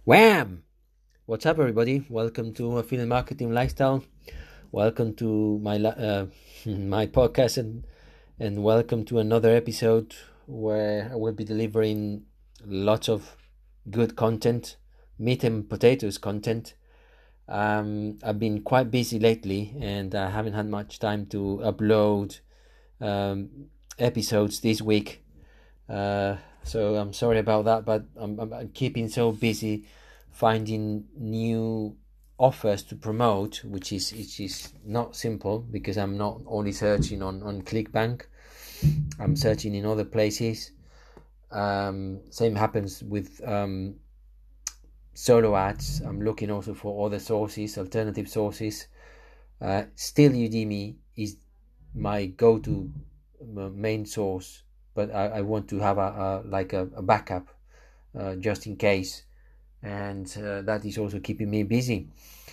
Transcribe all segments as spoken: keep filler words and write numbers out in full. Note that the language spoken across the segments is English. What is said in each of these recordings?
Wham! What's up, everybody? Welcome to Affiliate Marketing Lifestyle. Welcome to my uh, my podcast, and and welcome to another episode where I will be delivering lots of good content, meat and potatoes content. Um, I've been quite busy lately, and I haven't had much time to upload um, episodes this week. Uh, so I'm sorry about that, but I'm, I'm keeping so busy finding new offers to promote, which is which is not simple because I'm not only searching on, on ClickBank, I'm searching in other places. Um, same happens with um, solo ads. I'm looking also for other sources, alternative sources. Uh, still, Udemy is my go-to main source, but I, I want to have a, a like a, a backup uh, just in case, and uh, that is also keeping me busy.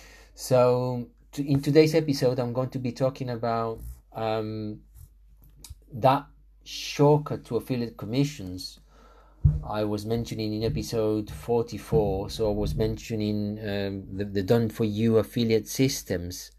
So to, in today's episode, I'm going to be talking about um, that shortcut to affiliate commissions I was mentioning in episode forty-four. So I was mentioning um, the, the done for you affiliate systems.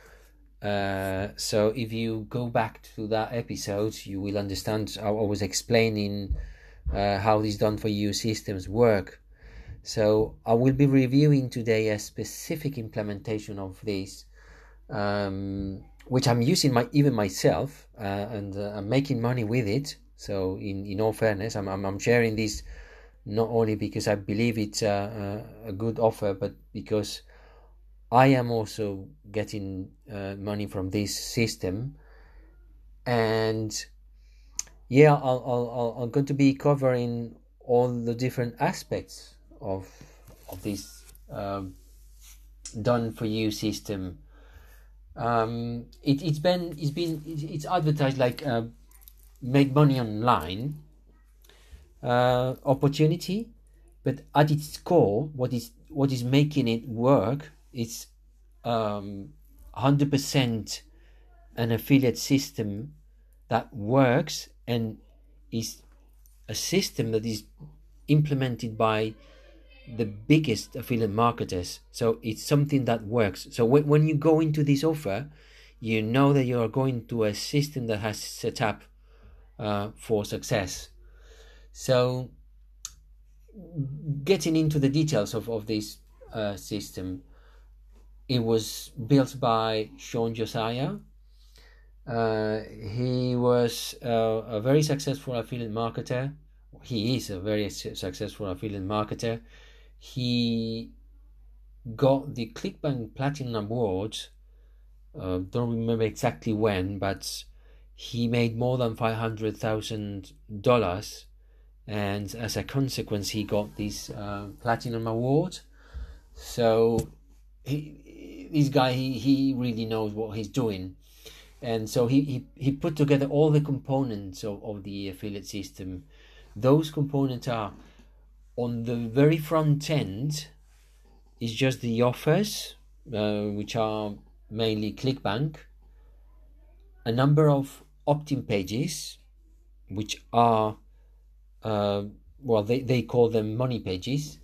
Uh, so if you go back to that episode, you will understand how I was explaining uh, how these done for you systems work. So I will be reviewing today a specific implementation of this, um, which I'm using my even myself, uh, and uh, I'm making money with it. So in, in all fairness, I'm, I'm I'm sharing this not only because I believe it's a, a, a good offer, but because I am also getting uh, money from this system. And yeah, I'll, I'll, I'll, I'm going to be covering all the different aspects of of this um, done for you system. Um, it, it's been it's been it's advertised like uh, make money online uh, opportunity, but at its core, what is what is making it work is um, one hundred percent an affiliate system that works and is a system that is implemented by the biggest affiliate marketers. So it's something that works. So when, when you go into this offer, you know that you are going to a system that has set up uh, for success. So getting into the details of, of this uh, system, it was built by Sean Josiah. Uh, he was uh, a very successful affiliate marketer. He is a very successful affiliate marketer. He got the ClickBank Platinum Award. Uh, don't remember exactly when, but he made more than five hundred thousand dollars, and as a consequence, he got this uh, Platinum Award. So he, this guy, he, he really knows what he's doing. And so he, he, he put together all the components of, of the affiliate system. Those components are on the very front end is just the offers, uh, which are mainly ClickBank, a number of opt-in pages, which are, uh, well, they, they call them money pages.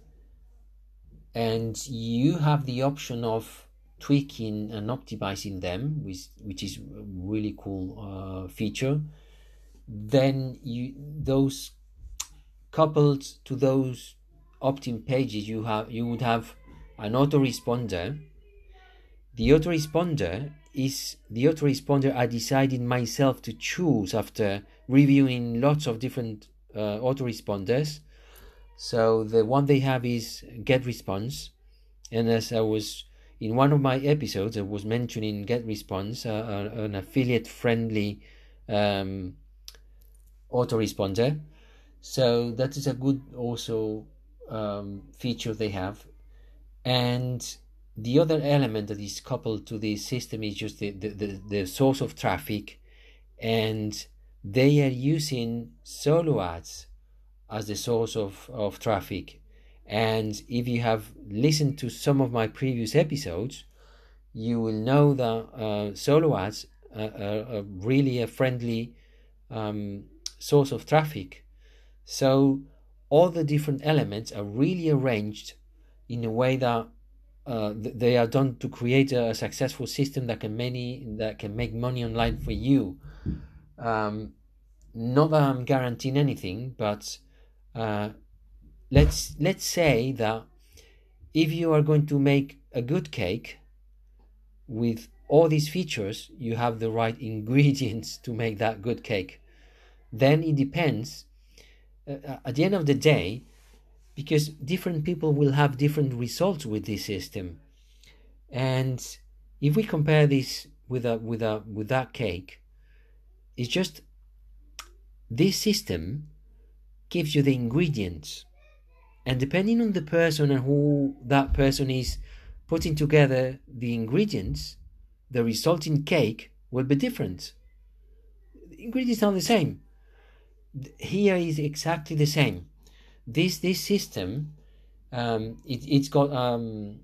And you have the option of tweaking and optimizing them, which, which is a really cool uh, feature. Then you those coupled to those opt-in pages, you have you would have an autoresponder. The autoresponder is the autoresponder I decided myself to choose after reviewing lots of different uh, autoresponders. So the one they have is GetResponse, and as I was in one of my episodes, I was mentioning GetResponse, uh, an affiliate-friendly um, autoresponder. So that is a good also um, feature they have. And the other element that is coupled to this system is just the, the, the, the source of traffic, and they are using solo ads as the source of, of traffic. And if you have listened to some of my previous episodes, you will know that uh, solo ads are, are, are really a friendly um, source of traffic. So all the different elements are really arranged in a way that uh, they are done to create a successful system that can many that can make money online for you. Um, not that I'm guaranteeing anything, but uh, let's let's say that if you are going to make a good cake with all these features, you have the right ingredients to make that good cake. Then it depends uh, at the end of the day, because different people will have different results with this system. And if we compare this with a with a with that cake, it's just this system gives you the ingredients, and depending on the person and who that person is putting together the ingredients, the resulting cake will be different. The ingredients are the same. Here is exactly the same. This this system, um, it, it's got um,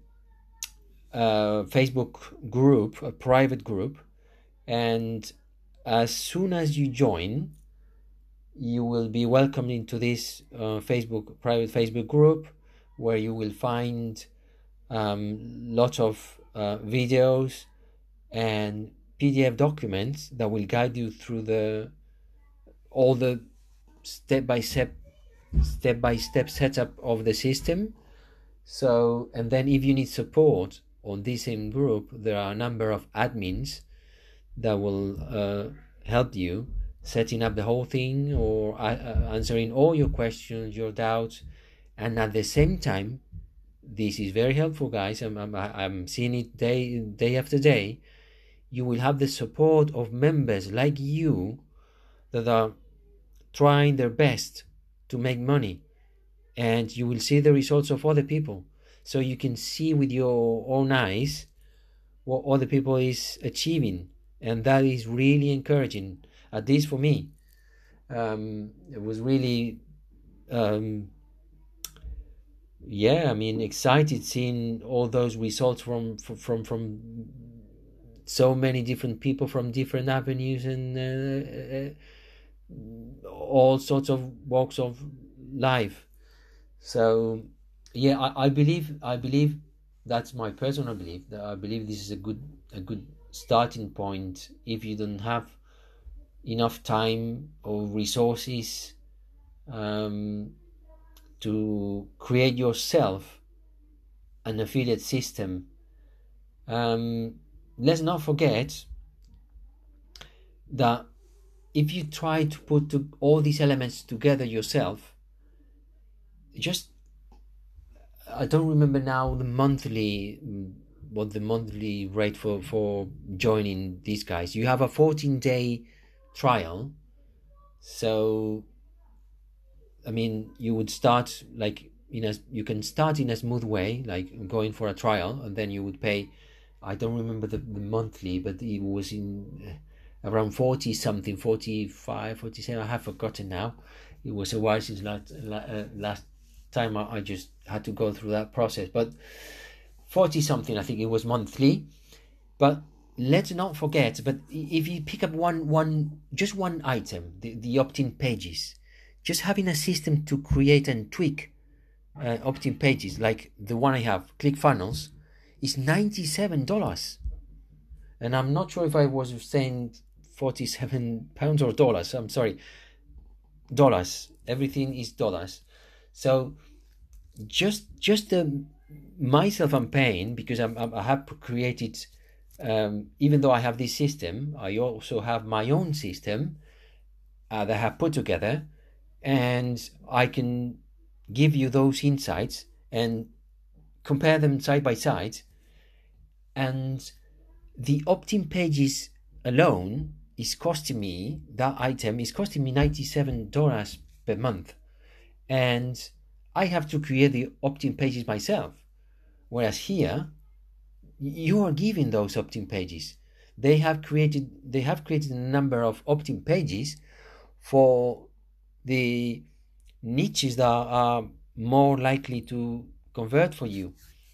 a Facebook group, a private group, and as soon as you join, you will be welcomed into this uh, Facebook private Facebook group, where you will find um, lots of uh, videos and P D F documents that will guide you through the all the step by step step by step setup of the system. So, and then if you need support on this same group, there are a number of admins that will uh, help you setting up the whole thing, or uh, answering all your questions, your doubts. And at the same time, this is very helpful, guys. I'm, I'm, I'm seeing it day day after day. You will have the support of members like you that are trying their best to make money, and you will see the results of other people, so you can see with your own eyes what other people is achieving, and that is really encouraging. At least for me, um, it was really um, yeah I mean excited seeing all those results from from from so many different people from different avenues and uh, uh, all sorts of walks of life. So yeah, I, I believe I believe that's my personal belief, that I believe this is a good a good starting point if you don't have enough time or resources um, to create yourself an affiliate system. Um, let's not forget that if you try to put to all these elements together yourself, just I don't remember now the monthly what the monthly rate for for joining these guys. You have a fourteen day trial, so I mean you would start like in a you can start in a smooth way, like going for a trial, and then you would pay, I don't remember the, the monthly, but it was in uh, around forty something, forty-five, forty-seven, I have forgotten now. It was a while since last uh, last time I, I just had to go through that process, but forty something I think it was monthly. But let's not forget, but if you pick up one one just one item, the, the opt-in pages, just having a system to create and tweak uh, opt-in pages like the one I have, ClickFunnels, is ninety-seven dollars, and I'm not sure if I was saying forty-seven pounds or dollars. I'm sorry, dollars. Everything is dollars. So just just the myself I'm paying, because I'm, I'm I have created um, even though I have this system, I also have my own system uh, that I have put together, and I can give you those insights and compare them side by side. And the opt-in pages alone is costing me, that item is costing me ninety-seven dollars per month, and I have to create the opt-in pages myself. Whereas here, you are giving those opt-in pages. They have created they have created a number of opt-in pages for the niches that are more likely to convert for you.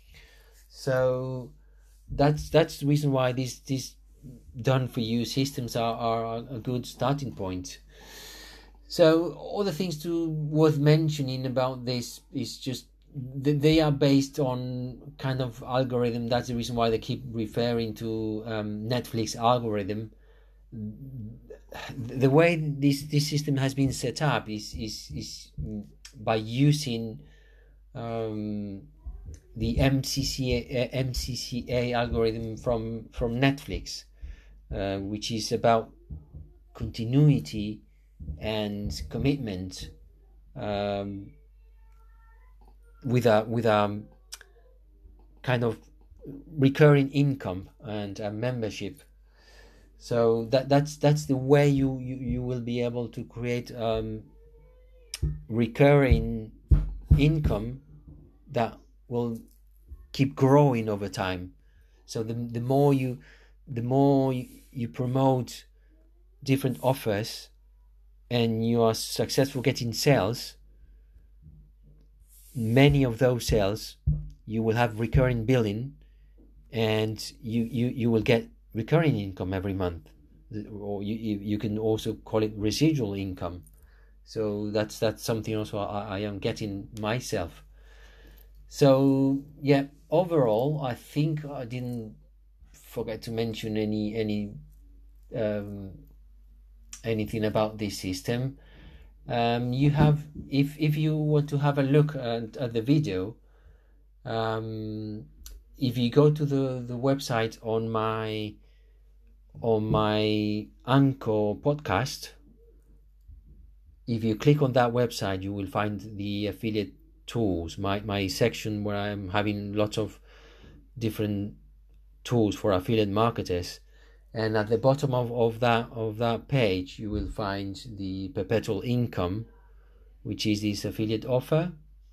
So that's that's the reason why these these done for you systems are, are a good starting point. So all the things to worth mentioning about this is just they are based on kind of algorithm. That's the reason why they keep referring to um, Netflix algorithm. The way this this system has been set up is is is by using um, the M C C A M C C A algorithm from from Netflix, uh, which is about continuity and commitment. Um, with a with a kind of recurring income and a membership. So that that's that's the way you you, you will be able to create um, recurring income that will keep growing over time. So the the more you the more you, you promote different offers and you are successful getting sales, many of those sales you will have recurring billing, and you, you, you will get recurring income every month, or you, you can also call it residual income. So that's that's something also I, I am getting myself. So yeah, overall I think I didn't forget to mention any any um, anything about this system. Um, you have, if if you want to have a look at, at the video, um, if you go to the, the website on my on my Anchor podcast, if you click on that website, you will find the affiliate tools, my, my section where I'm having lots of different tools for affiliate marketers. And at the bottom of, of that of that page, you will find the perpetual income, which is this affiliate offer.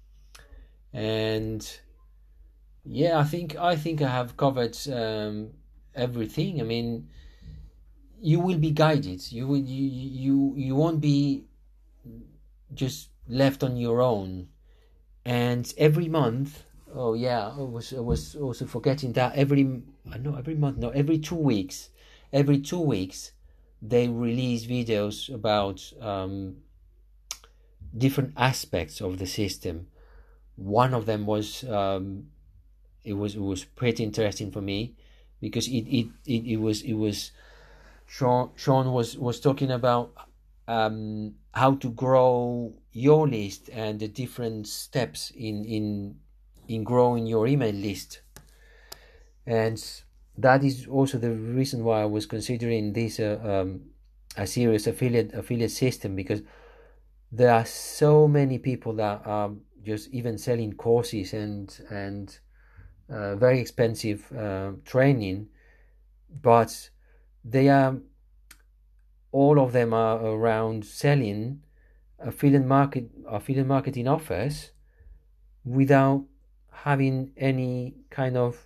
And yeah, I think I think I have covered um, everything. I mean, you will be guided. You will you you you won't be just left on your own. And every month, oh yeah, I was I was also forgetting that every I know every month, no, every two weeks. Every two weeks, they release videos about um, different aspects of the system. One of them was um, it was it was pretty interesting for me, because it it, it, it was it was Sean Sean was was talking about um, how to grow your list and the different steps in in in growing your email list. And that is also the reason why I was considering this uh, um, a serious affiliate affiliate system, because there are so many people that are just even selling courses and and uh, very expensive uh, training, but they are all of them are around selling affiliate market affiliate marketing offers without having any kind of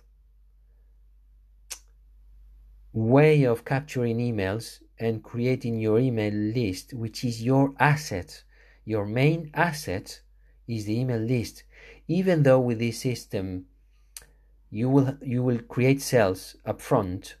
way of capturing emails and creating your email list, which is your asset. Your main asset is the email list. Even though with this system you will you will create sales up front,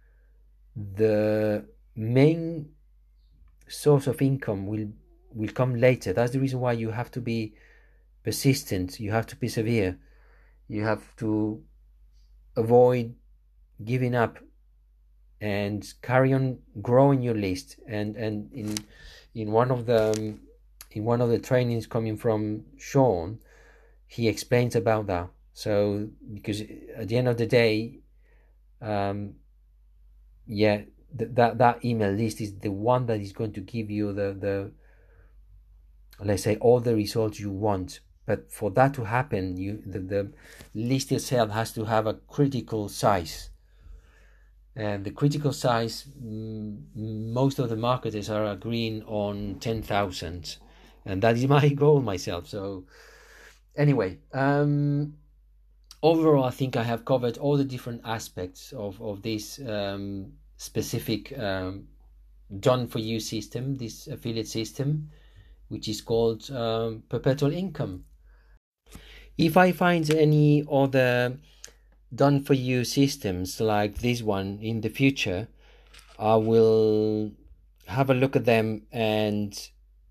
the main source of income will will come later. That's the reason why you have to be persistent, you have to persevere, you have to avoid giving up and carry on growing your list. And and in in one of the um, in one of the trainings coming from Sean, he explains about that. So because at the end of the day, um, yeah, th- that that email list is the one that is going to give you the the let's say all the results you want. But for that to happen, you the, the list itself has to have a critical size. And the critical size, mm, most of the marketers are agreeing on ten thousand, and that is my goal myself. So anyway, um, overall, I think I have covered all the different aspects of, of this um, specific um, done-for-you system, this affiliate system, which is called um, perpetual income. If I find any other done-for-you systems like this one in the future, I will have a look at them and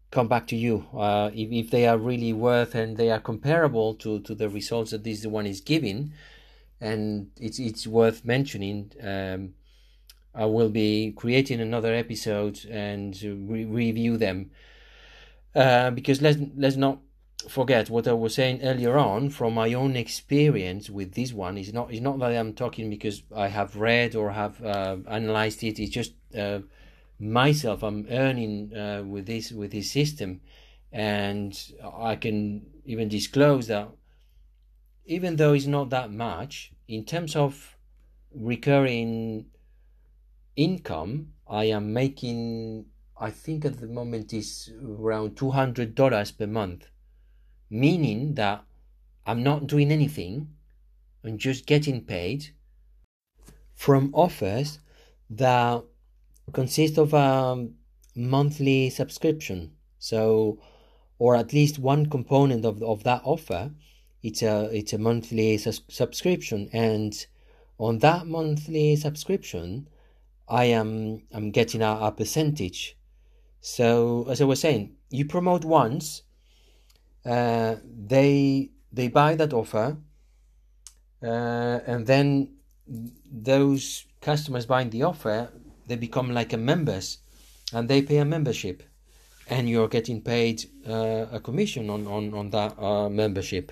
come back to you uh, if, if they are really worth and they are comparable to, to the results that this one is giving, and it's it's worth mentioning. um, I will be creating another episode and re- review them, uh, because let's let's not forget what I was saying earlier on. From my own experience with this one, is not it's not that I'm talking because I have read or have uh, analyzed it. It's just uh, myself. I'm earning uh, with this with this system, and I can even disclose that even though it's not that much in terms of recurring income, I am making, I think at the moment is around two hundred dollars per month, meaning that I'm not doing anything and just getting paid from offers that consist of a monthly subscription. So, or at least one component of, of that offer, it's a it's a monthly sus- subscription, and on that monthly subscription, I am I'm getting a, a percentage. So as I was saying, you promote once, uh, they they buy that offer, uh, and then those customers buying the offer, they become like a members, and they pay a membership, and you're getting paid uh, a commission on on on that uh, membership.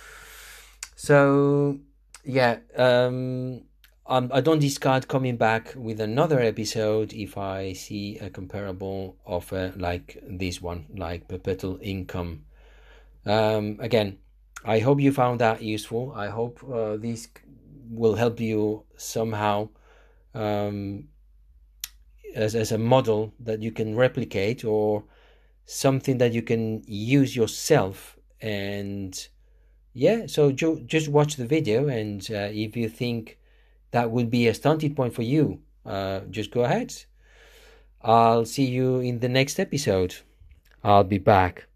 So yeah. Um, Um, I don't discard coming back with another episode if I see a comparable offer like this one, like perpetual income. Um, again, I hope you found that useful. I hope uh, this will help you somehow, um, as, as a model that you can replicate, or something that you can use yourself. And yeah, so ju- just watch the video, and uh, if you think that would be a starting point for you, uh, just go ahead. I'll see you in the next episode. I'll be back.